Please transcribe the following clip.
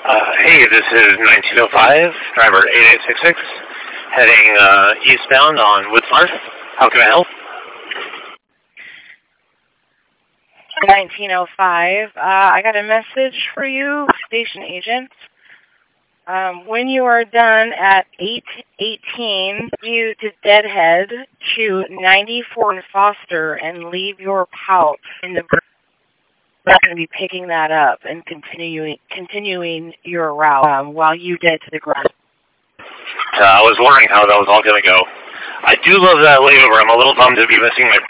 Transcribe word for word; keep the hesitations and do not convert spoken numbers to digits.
Uh, hey, this is nineteen oh five, driver eight eight six six, heading uh, eastbound on Woodsmart. How can I help? nineteen oh five. Uh, I got a message for you, station agent. Um, when you are done at eight eighteen, you to Deadhead to ninety-four Foster and leave your pouch in the. We're going to be picking that up and continuing continuing your route um, while you get to the ground. Uh, I was wondering how that was all going to go. I do love that layover. I'm a little bummed to be missing my